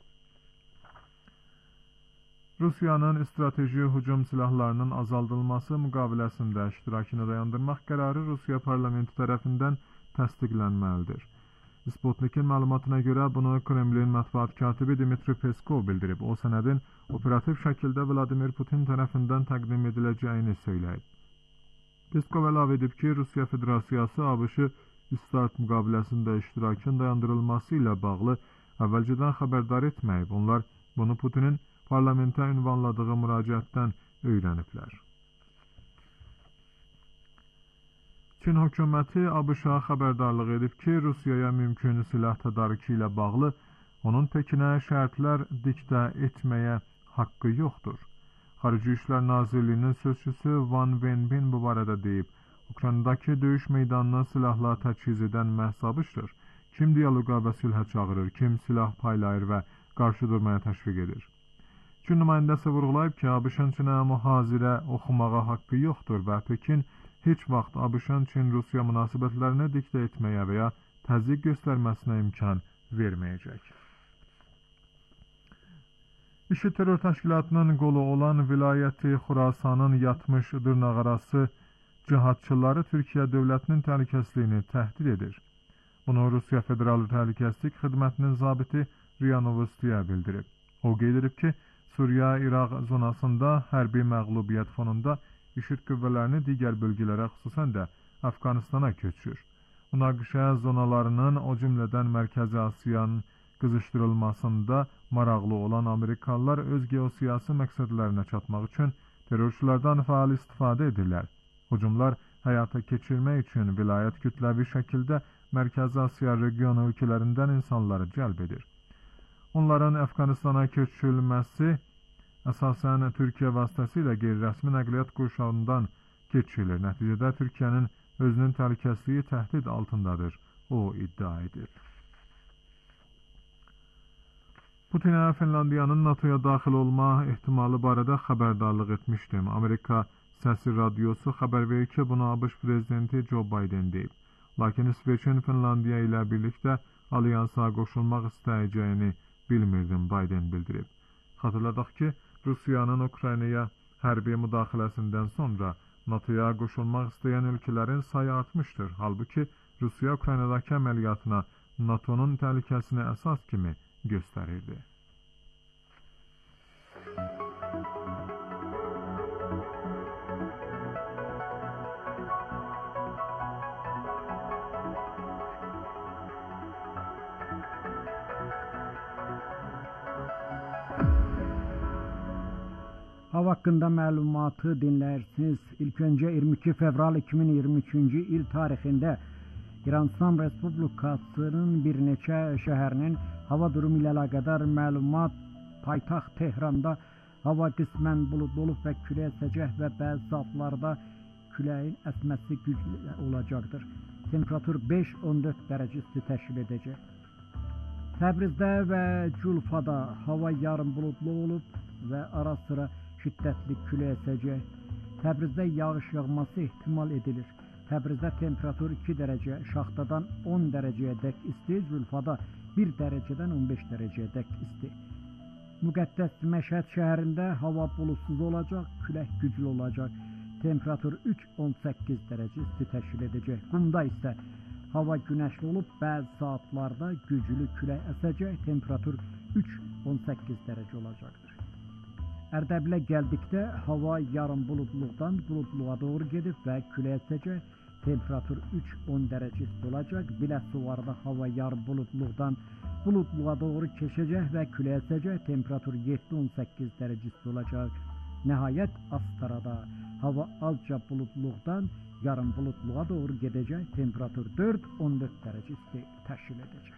Rusiyanın strateji hücum silahlarının azaldılması müqaviləsində iştirakını dayandırmaq qərarı Rusiya parlamenti tərəfindən təsdiqlənməlidir. Sputnik'in məlumatına görə bunu Kremlin mətbuat katibi Dmitri Peskov bildirib. O sənədin operativ şəkildə Vladimir Putin tərəfindən təqdim ediləcəyini söyləyib. Peskov əlavə edib ki, Rusiya Federasiyası ABŞ İstart müqaviləsində iştirakın dayandırılması ilə bağlı əvvəlcədən xəbərdar etməyib. Onlar bunu Putinin parlamentə ünvanladığı müraciətdən öyrəniblər. Çin hökuməti ABŞ-a xəbərdarlıq edib ki, Rusiyaya mümkün silah tədarükü ilə bağlı onun Pekinə şərtlər diktə etməyə haqqı yoxdur. Xarici İşlər Nazirliyinin sözçüsü Van Wenbin bu barədə deyib, Ukraynadakı döyüş meydanına silahla təchiz edən məhz ABŞ-dır. Kim diyaloqa və sülhə çağırır, kim silah paylayır və qarşı durmaya təşviq edir. Çin nümayəndəsi vurğulayıb ki, ABŞ-ın Çinə mühazirə oxumağa haqqı yoxdur və Pekin heç vaxt ABŞ-ın Çin-Rusiya münasibətlərini diktə etməyə və ya təzyiq göstərməsinə imkan verməyəcək. İşi terror təşkilatının qolu olan vilayəti Xurasanın yatmış dırnaqarası cihadçıları Türkiyə dövlətinin təhlükəsizliyini təhdid edir. Bunu Rusiya Federal Təhlükəsizlik Xidmətinin zabiti Riya Novostiya bildirib. O qeyd edib ki, Suriya-İraq zonasında hərbi məğlubiyyət fonunda IŞİD qüvvələrini digər bölgələrə, xüsusən də Əfqanistana köçür. Münaqişə zonalarının, o cümlədən Mərkəzi Asiyanın qızışdırılmasında maraqlı olan Amerikalılar öz geosiyasi məqsədlərinə çatmaq üçün terrorçulardan fəal istifadə edirlər. Hücumlar həyata keçirmək üçün vilayət kütləvi şəkildə Mərkəzi Asiya regionu ölkələrindən insanları cəlb edir. Onların Əfqanistana köçürülməsi əsasən Türkiyə vasitəsilə qeyri-rəsmi nəqliyyat qurşağından keçirilir. Nəticədə Türkiyənin özünün təhlükəsizliyi təhdid altındadır, o iddia edir. Putinə Finlandiyanın NATOya daxil olma ehtimalı barədə xəbərdarlıq etmişdim. Amerika Səsi Radyosu xəbər verir ki, bunu ABŞ prezidenti Joe Biden deyib. Lakin İsveçin Finlandiya ilə birlikdə alyansa qoşulmaq istəyəcəyini bilmirdim, Biden bildirib. Xatırladaq ki, Rusiyanın Ukraynaya hərbi müdaxiləsindən sonra NATOya qoşulmaq istəyən ölkələrin sayı artmışdır. Halbuki Rusiya Ukraynadakı əməliyyatına NATO'nun təhlükəsini əsas kimi göstərirdi. Hava hakkında məlumatı dinləyirsiniz. İlk öncə iyirmi iki fevral iki min iyirmi üçüncü il tarixində İran İslam Respublikasının bir neçə şəhərinin hava durumu ilə əlaqədar məlumat. Paytaxt Tehranda hava qismən buludlu olub və külək əsəcək və bəzi saatlarda küləyin əsməsi güclü olacaqdır. Temperatur beş on dörd dərəcə isti təşkil edəcək. Təbrizdə və Culfada hava yarım buludlu olub və ara sıra şiddətli külək əsəcək. Təbrizdə yağış yağması ehtimal edilir. Təbrizdə temperatur iki dərəcə, Şaxtadan on dərəcəyə dək isti, Culfada bir dərəcədən on beş dərəcəyə dək isti. Müqəddəs Məşhəd şəhərində hava buludsuz olacaq, külək güclü olacaq. Temperatur üç on səkkiz dərəcə isti təşkil edəcək. Qumda isə hava günəşli olub, bəzi saatlarda güclü külək əsəcək. Temperatur üç on səkkiz dərəcə olacaqdır. Ərdəbilə gəldikdə hava yarım buludluqdan buludluğa doğru gedib və külək əsəcək. Temperatur üç on dərəcə isti olacaq. Biləsuvarda hava yarım buludluqdan buludluğa doğru keçəcək və külək əsəcək. Temperatur yeddi on səkkiz dərəcə isti olacaq. Nəhayət Astarada hava azca buludluqdan yarım buludluğa doğru gedəcək. Temperatur dörd on dörd dərəcə isti təşkil edəcək.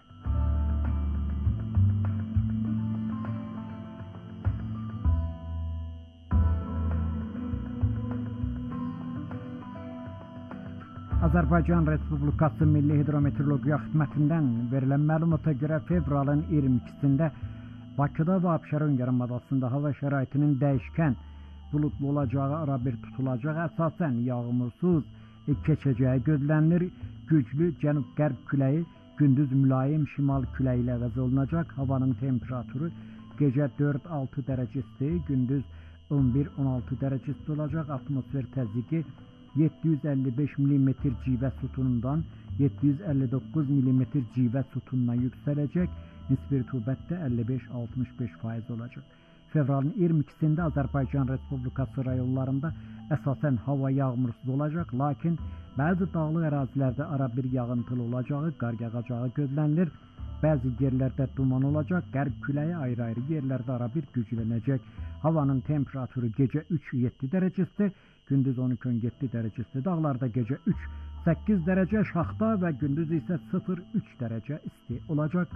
Azərbaycan Respublikası Milli Hidrometeorologiya Xidmətindən verilən məlumata görə fevralın iyirmi ikisində Bakıda və Abşeron yarımadasında hava şəraitinin dəyişkən buludlu olacağı, arabir tutulacaq, əsasən yağmursuz keçəcəyi gözlənilir. Güclü cənub-qərb küləyi gündüz mülayim şimal küləyi ilə əvəz olunacaq. Havanın temperaturu gecə dörd altı dərəcə isti, gündüz on bir on altı dərəcə isti olacaq. Atmosfer təzyiqi yeddi yüz əlli beş millimetr civə sütunundan yeddi yüz əlli doqquz millimetr civə sütununa yüksələcək. Nisbi rütubət də əlli beş altmış beş faiz olacaq. Fevralın iyirmi ikisində Azərbaycan Respublikası rayonlarında əsasən hava yağmursuz olacaq, lakin bəzi dağlıq ərazilərdə ara bir yağıntılı olacağı, qar yağacağı gözlənilir. Bəzi yerlərdə duman olacaq, qərb küləyi ayrı-ayrı yerlərdə ara bir güclənəcək. Havanın temperaturu gecə üç yeddi dərəcə isti, gündüz on iki on yeddi dərəcə isti. Dağlarda gecə üç səkkiz dərəcə, Şaxta və gündüz isə sıfır üç dərəcə isti olacaq.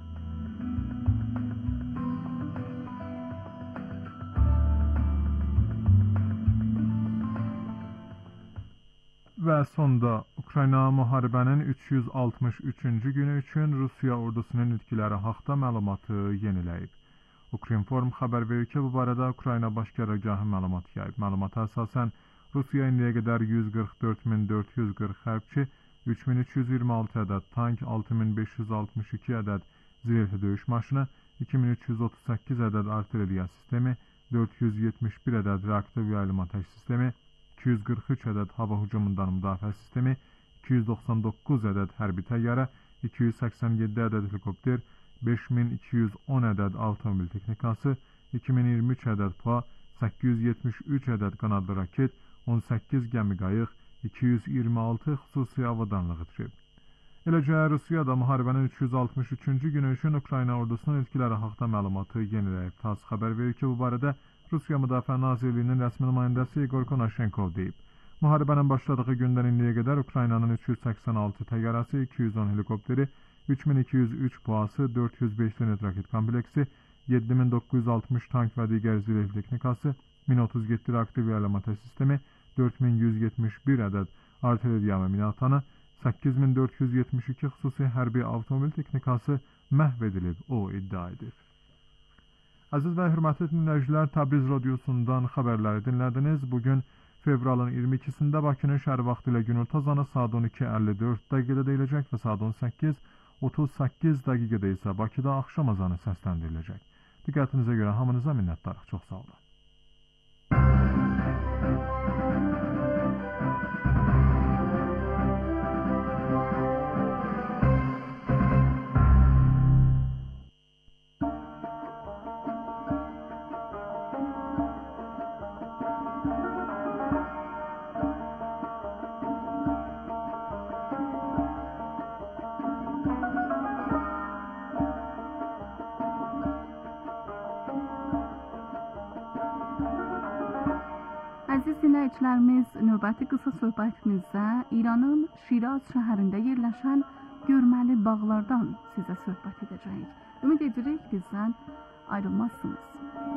Və sonda Ukrayna müharibənin üç yüz altmış üçüncü günü üçün Rusiya ordusunun itkiləri haqda məlumatı yeniləyib. Ukrinform xəbər verir ki, bu barədə Ukrayna baş qərargahı məlumat yayıb. Məlumata əsasən Rusiya indiyə qədər yüz qırx dörd min dörd yüz qırx hərbçi, üç min üç yüz iyirmi altı ədəd tank, altı min beş yüz altmış iki ədəd zirehli döyüş maşını, iki min üç yüz otuz səkkiz ədəd artilleriya sistemi, dörd yüz yetmiş bir ədəd reaktiv yaylım atəş sistemi, iki yüz qırx üç ədəd hava hücumundan müdafiə sistemi, iki yüz doxsan doqquz ədəd hərbi təyyarə, iki yüz səksən yeddi ədəd helikopter, beş min iki yüz on ədəd avtomobil texnikası, iki min iyirmi üç ədəd P A, səkkiz yüz yetmiş üç ədəd qanadlı raket, on səkkiz gəmi qayıq, iki yüz iyirmi altı xüsusi avadanlıq itirib. Eləcə, Rusiya da müharibənin üç yüz altmış üçüncü günü üçün Ukrayna ordusunun etkiləri haqda məlumatı yeniləyib. TASS xəbər verir ki, bu barədə Rusiya Müdafiə Nazirliyinin rəsmi nümayəndəsi Igor Konashenkov deyib. Müharibənin başladığı gündən indiyə qədər Ukraynanın üç yüz səksən altı təyyarəsi, iki yüz on helikopteri, üç min iki yüz üç P A S-ı, dörd yüz beş zirehli raket kompleksi, yeddi min doqquz yüz altmış tank və digər zirehli texnikası, min otuz yeddi reaktiv yaylım atəş sistemi, dörd min yüz yetmiş bir ədəd artilleriya və minatanı, səkkiz min dörd yüz yetmiş iki xüsusi hərbi avtomobil texnikası məhv edilib, o iddia edir. Əziz və hörmətli dinləyicilər, Təbriz radiosundan xəbərləri dinlədiniz. Bugün fevralın iyirmi ikisində Bakının şəhər vaxtı ilə günorta azanı saat on iki əlli dörd dəqiqədə deyiləcək və saat on səkkiz otuz səkkiz dəqiqədə isə Bakıda axşam azanı səsləndiriləcək. Diqqətinizə görə hamınıza minnətdarıq. Çox sağ olun. dinləyicilərimiz, növbəti qısa söhbətimizdə İranın Şiraz şəhərində yerləşən görməli bağlardan sizə söhbət edəcəyik. Ümid edirik bizdən ayrılmazsınız.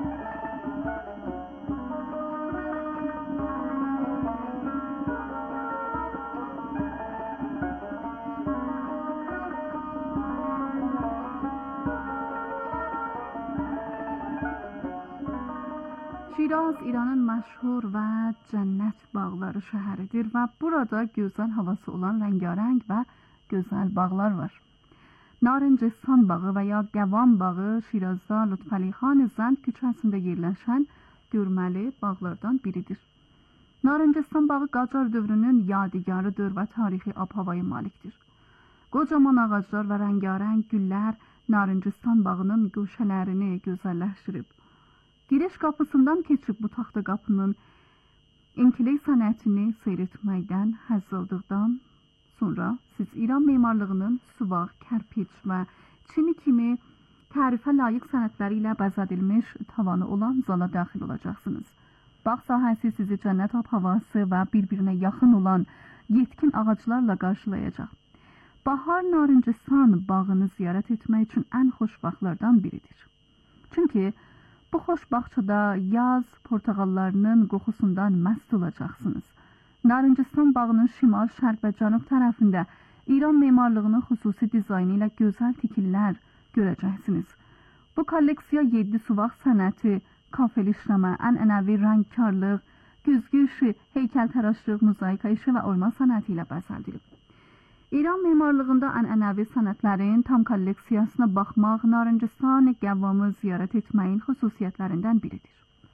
Şiraz İranın məşhur və cənnət bağları şəhəridir və burada gözəl havası olan rəngarəng və gözəl bağlar var. Narıncistan bağı və ya Qəvan bağı Şirazda Lütfəli Xan Zənd küçəsində yerləşən görməli bağlardan biridir. Narıncistan bağı Qacar dövrünün yadigarıdır və tarixi ab-havaya malikdir. Qocaman ağaclar və rəngarəng güllər Narıncistan bağının güşələrini gözəlləşdirib. Giriş qapısından keçib bu taxta qapının inkili sənətini seyr etməkdən həzz aldıqdan sonra siz İran memarlığının suvaq, kərpiç və çini kimi tərifə layiq sənətləri ilə bəzədilmiş tavanı olan zala daxil olacaqsınız. Bağ sahəsi sizi cənnət ab-havası və bir-birinə yaxın olan yetkin ağaclarla qarşılayacaq. Bahar Narıncistan bağını ziyarət etmək üçün ən xoş vaxtlardan biridir. Çünki bu xoş bağçada yaz portağallarının qoxusundan məst olacaqsınız. Narıncistan bağının şimal, şərq və cənub tərəfində İran memarlığının xüsusi dizaynı ilə gözəl tikillər görəcəksiniz. Bu kolleksiya yeddi suvaq sənəti, kafel işləmə, ənənəvi rəngkarlıq, güzgü işi, heykəltəraşlıq, mozaika işi və oyma sənəti ilə bəzədilib. İran memarlığında ənənəvi sənətlərin tam kolleksiyasına baxmaq Narıncistan Qəvamı ziyarət etməyin xüsusiyyətlərindən biridir.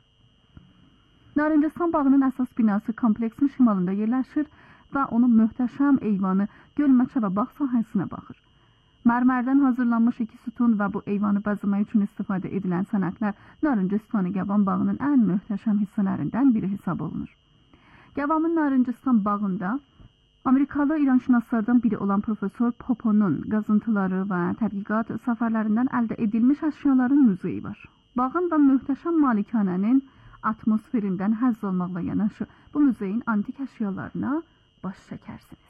Narıncistan bağının əsas binası kompleksin şimalında yerləşir və onun möhtəşəm eyvanı gölməçə və bağ sahəsinə baxır. Mərmərdən hazırlanmış iki sütun və bu eyvanı bəzəmək üçün istifadə edilən sənətlər Narıncistan Qəvam bağının ən möhtəşəm hissələrindən biri hesab olunur. Qəvamın Narıncistan bağında Amerikalı İranşünaslardan biri olan Profesör Poponun qazıntıları və tədqiqat səfərlərindən əldə edilmiş əşyaların muzeyi var. Bağın və möhtəşəm malikanənin atmosferindən həzz almaqla yanaşı bu muzeyin antik əşyalarına baş çəkərsiniz.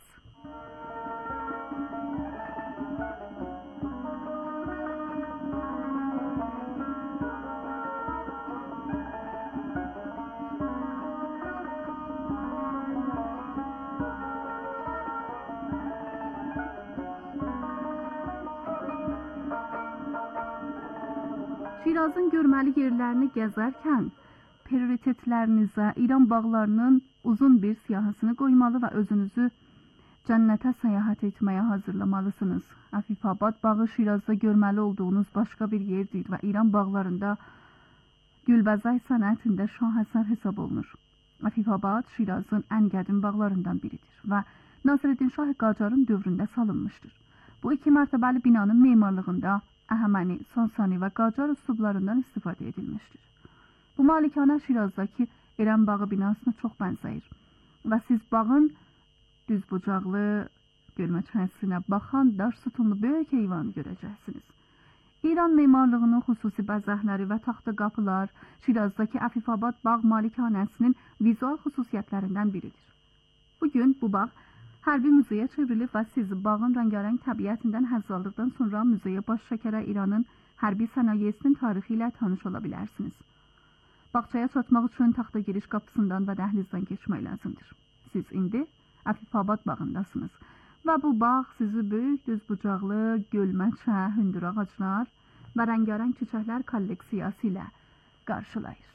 Şirazın görməli yerlərini gəzərkən prioritetlərinizə İran bağlarının uzun bir siyahısını qoymalı və özünüzü cənnətə səyahət etməyə hazırlamalısınız. Afifabad bağı Şirazda görməli olduğunuz başqa bir yerdir və İran bağlarında gülbəzək sənətində şahəsər hesab olunur. Afifabad Şirazın ən qədim bağlarından biridir və Nasreddin Şah Qacarın dövründə salınmışdır. Bu iki mərtəbəli binanın memarlığında Əhəməni, Sasani və Qacar üslublarından istifadə edilmişdir. Bu malikanə Şirazdakı İran bağı binasına çox bənzəyir və siz bağın düzbucaqlı gölməçəsinə baxan daş sütunlu böyük eyvanı görəcəksiniz. İran memarlığının xüsusi bəzəkləri və taxta qapılar Şirazdakı Afifabad bağ malikanəsinin vizual xüsusiyyətlərindən biridir. Bugün bu bağ hərbi muzeyə çevrilib və siz bağın rəngarəng təbiətindən həzz aldıqdan sonra muzeyə baş çəkərək İranın hərbi sənayesinin tarixi ilə tanış ola bilərsiniz. Bağçaya çatmaq üçün taxta giriş qapısından və dəhlizdən keçmək lazımdır. Siz indi Afifabad bağındasınız və bu bağ sizi böyük düzbucaqlı gölməçə, hündür ağaclar və rəngarəng çiçəklər kolleksiyası ilə qarşılayır.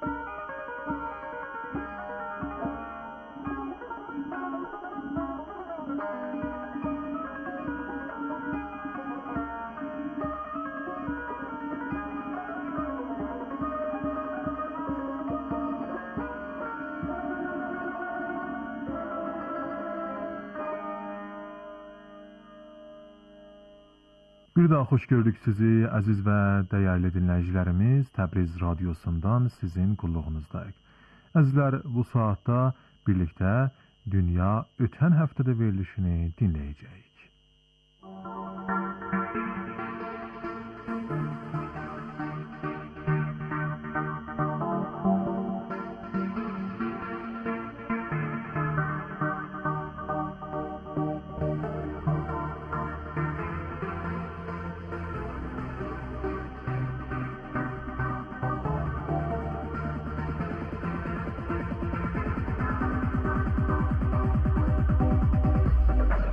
Bir daha xoş gördük sizi, əziz və dəyərli dinləyicilərimiz. Təbriz radiosundan sizin qulluğunuzdayıq. Əzizlər, bu saatda birlikdə Dünya ötən həftədə verilişini dinləyəcəyik.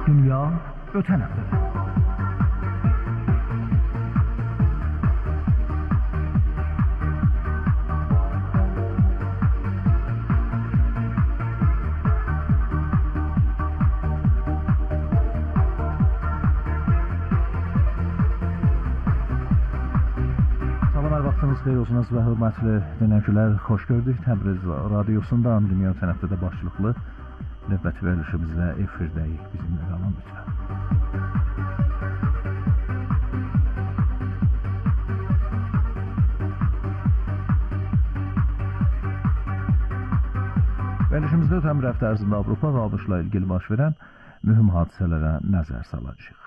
Dünya ötən həftədə. Xeyir olsunuz və hörmətli dinləyicilər, xoş gördük. Təbriz radiosundan Dünya ötən həftədə başlıqlı növbəti verilişimizlə efirdəyik. Bizimlə qalın lütfən. Verilişimizdə ötən bir həftə ərzində Avropa və ABŞ-la ilgili baş verən mühüm hadisələrə nəzər salacağıq.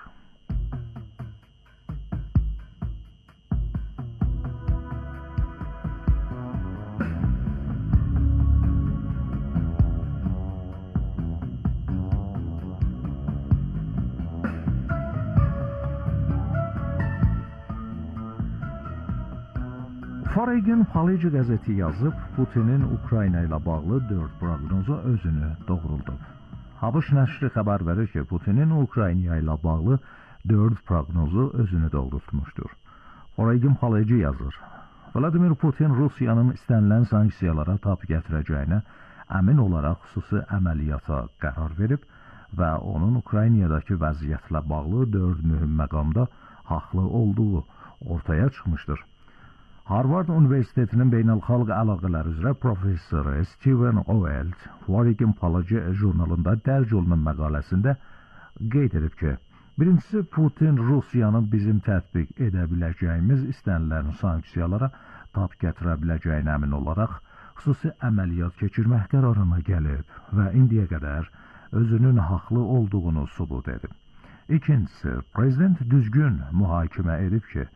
Foreign Policy qəzeti yazıb, Putinin Ukrayna ilə bağlı dörd proqnozu özünü doğruldub. ABŞ nəşri xəbər verir ki, Putinin Ukrayna ilə bağlı dörd proqnozu özünü doğrultmuşdur. Foreign Policy yazır, Vladimir Putin Rusiyanın istənilən sanksiyalara tab gətirəcəyinə əmin olaraq xüsusi əməliyyata qərar verib və onun Ukraynadakı vəziyyətlə bağlı dörd mühüm məqamda haqlı olduğu ortaya çıxmışdır. Harvard Universitetinin beynəlxalq əlaqələr üzrə professoru Steven Oelt Foreign Policy jurnalında dərc olunan məqaləsində qeyd edib ki, birincisi Putin Rusiyanın bizim tətbiq edə biləcəyimiz istənilən sanksiyalara tab gətirə biləcəyinə əmin olaraq xüsusi əməliyyat keçirmək qərarına gəlib və indiyə qədər özünün haqlı olduğunu sübut edib. İkincisi, prezident düzgün mühakimə edib ki,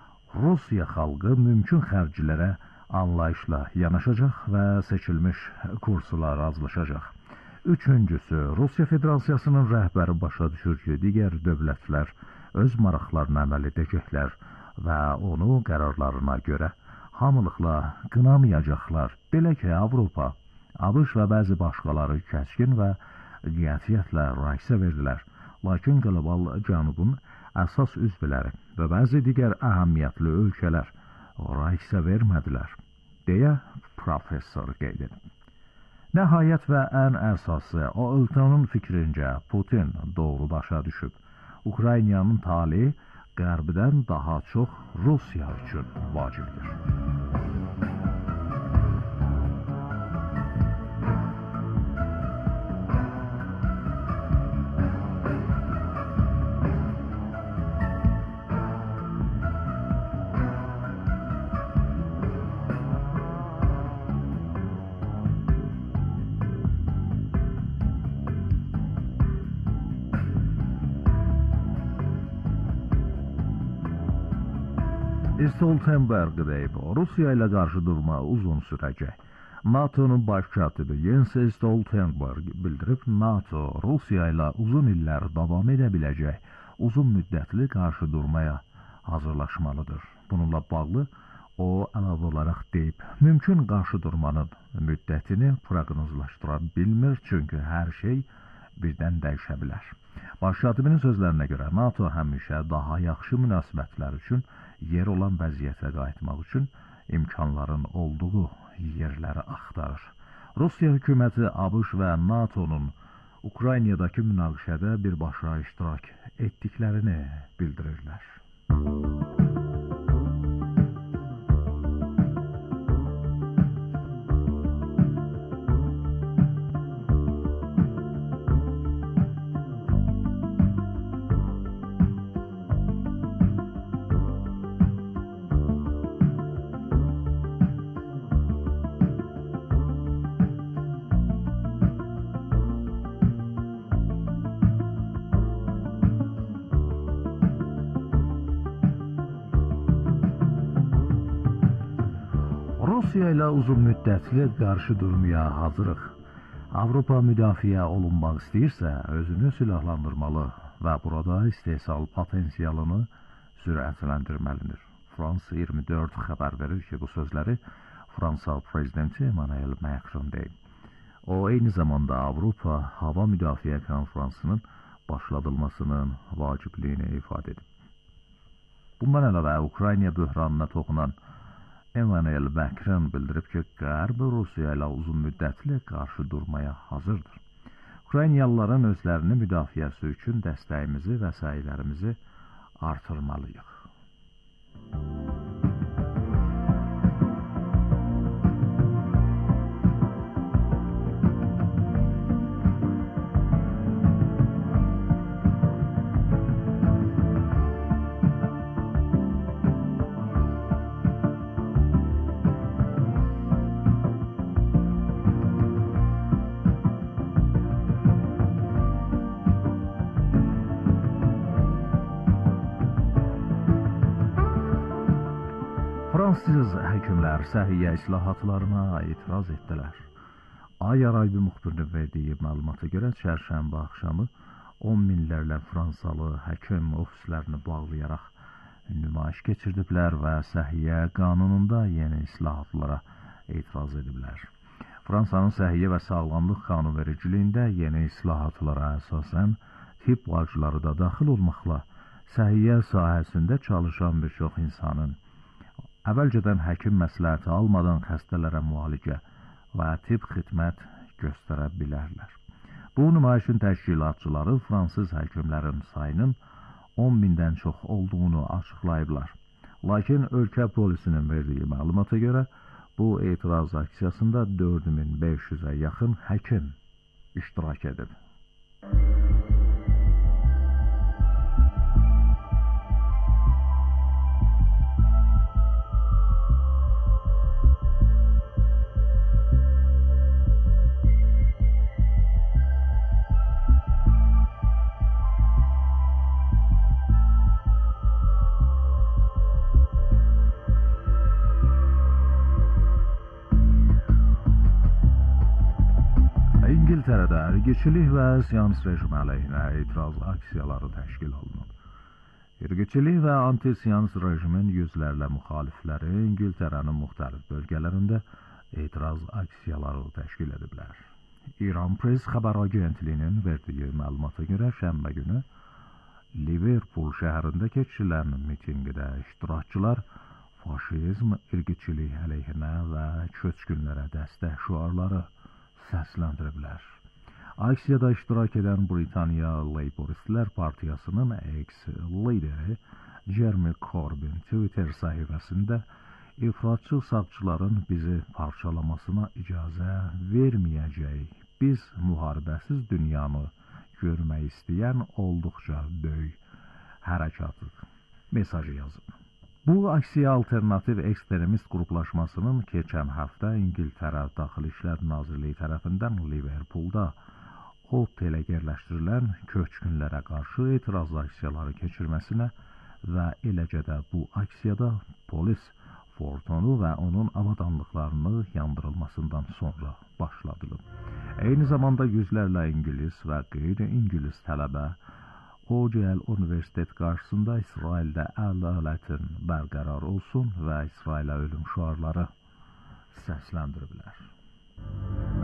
Rusiya xalqı mümkün xərclərə anlayışla yanaşacaq və seçilmiş kursla razılaşacaq. Üçüncüsü, Rusiya Federasiyasının rəhbəri başa düşür ki, digər dövlətlər öz maraqlarına əməl edəcəklər və onu qərarlarına görə hamılıqla qınamayacaqlar. Belə ki, Avropa, ABŞ və bəzi başqaları kəskin və qətiyyətlə rəqsə verdilər. Lakin qlobal cənubun əsas üzvləri və bəzi digər əhəmiyyətli ölkələr rəqsə vermədilər, deyə professor qeyd edib. Nəhayət və ən əsası, Oeltonun fikrincə Putin doğru başa düşüb. Ukraynanın taleyi qərbdən daha çox Rusiya üçün vacibdir. Stoltenberg deyib, Rusiya ilə qarşı durma uzun sürəcək. NATO'nun baş katibi Jens Stoltenberg bildirib, NATO Rusiya ilə uzun illər davam edə biləcək uzun müddətli qarşı durmaya hazırlaşmalıdır. Bununla bağlı o əlavə olaraq deyib, mümkün qarşı durmanın müddətini proqnozlaşdıra bilmir, çünki hər şey birdən dəyişə bilər. Baş katibinin sözlərinə görə NATO həmişə daha yaxşı münasibətlər üçün yer olan vəziyyətə qayıtmaq üçün imkanların olduğu yerləri axtarır. Rusiya hökuməti ABŞ və NATO'nun Ukraynadakı münaqişədə birbaşa iştirak etdiklərini bildirirlər. Rusiya ilə uzun müddətli qarşı durmaya hazırıq. Avropa müdafiə olunmaq istəyirsə, özünü silahlandırmalı və burada istehsal potensialını sürətləndirməlidir. Fransa iyirmi dörd xəbər verir ki, bu sözləri Fransa prezidenti Emmanuel Macron deyib. O, eyni zamanda Avropa Hava Müdafiə Konferansının başladılmasının vacibliyini ifadə edib. Bundan əlavə Ukrayna böhranına toxunan Emmanuel Macron bildirib ki, Qərb Rusiya ilə uzun müddətli qarşı durmaya hazırdır. Ukraynalıların özlərini müdafiəsi üçün dəstəyimizi və səylərimizi artırmalıyıq. Fransız həkimlər səhiyyə islahatlarına etiraz etdilər. Ay Araybi müxbirinin verdiyi məlumata görə çərşənbə axşamı on minlərlə Fransalı həkim ofislərini bağlayaraq nümayiş keçirdiblər və səhiyyə qanununda yeni islahatlara etiraz ediblər. Fransanın səhiyyə və sağlamlıq qanunvericiliyində yeni islahatlara əsasən tibb bacıları da daxil olmaqla səhiyyə sahəsində çalışan bir çox insanın əvvəlcədən həkim məsləhəti almadan xəstələrə müalicə və tibb xidmət göstərə bilərlər. Bu nümayişin təşkilatçıları fransız həkimlərin sayının on mindən çox olduğunu açıqlayıblar. Lakin ölkə polisinin verdiyi məlumata görə bu etiraz aksiyasında dörd min beş yüzə yaxın həkim iştirak edib. İngiltərədə ərgəçilik və siyonist rejimi əleyhinə etiraz aksiyaları təşkil olunub. Ərgəçilik və anti-siyonist rejimin yüzlərlə müxalifləri İngiltərənin müxtəlif bölgələrində etiraz aksiyaları təşkil ediblər. İran Press xəbər agentliyinin verdiyi məlumata görə şənbə günü Liverpool şəhərində keçirilən mitinqdə iştirakçılar faşizm, ərgəçilik əleyhinə və köçkünlərə dəstək şüarları səsləndiriblər. Aksiyada iştirak edən Britaniya Labouristlər Partiyasının eks-lideri Jeremy Corbyn Twitter səhifəsində ifratçı sağçıların bizi parçalamasına icazə verməyəcək, biz müharibəsiz dünyanı görmək istəyən olduqca böyük hərəkatıq mesajı yazıb. Bu aksiya alternativ ekstremist qruplaşmasının keçən həftə İngiltərə Daxili İşlər Nazirliyi tərəfindən Liverpoolda otelə yerləşdirilən köçkünlərə qarşı etiraz aksiyaları keçirməsinə və eləcə də bu aksiyada polis Fortonu və onun avadanlıqlarını yandırılmasından sonra başladılıb. Eyni zamanda yüzlərlə İngilis və qeyri-İngilis tələbə O C L Universitet qarşısında İsraildə ədalətin bərqərar olsun və İsrailə ölüm şüarları səsləndiriblər.